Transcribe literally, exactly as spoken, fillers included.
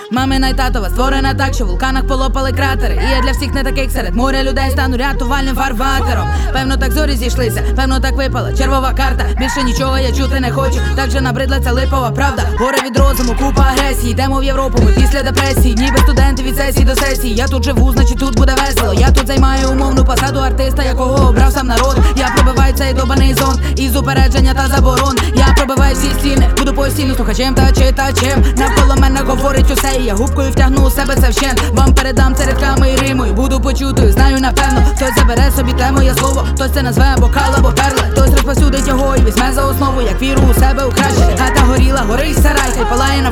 Мамина й татова створена так, що в вулканах полопали кратери. І я для всіх не таких серед моря людей стану рятувальним фарватером. Певно так зорі зійшлися, певно так випала червова карта. Більше нічого я чути не хочу, так же набридла ця липова правда. Горе від розуму, купа агресії, йдемо в Європу, ми після депресії. Ніби студенти від сесії до сесії. Я тут живу, значить тут буде весело. Я тут займаю умовну посаду артиста, якого обрав сам народ. Я пробиваю цей добаний зон із упередження та заборон. Я пробиваю всі стіни, буду постійно слухачем та читачем. Навколо мене говорить усе, і я губкою втягну у себе це вщент. Вам передам це рядками і римою, буду почутою, знаю напевно. Хтось забере собі те моє слово, хтось це назве бокал або перла. Хтось розпосюдить його і візьме за основу, як віру у себе у краще. Хата горіла, горить сарай, хай палає на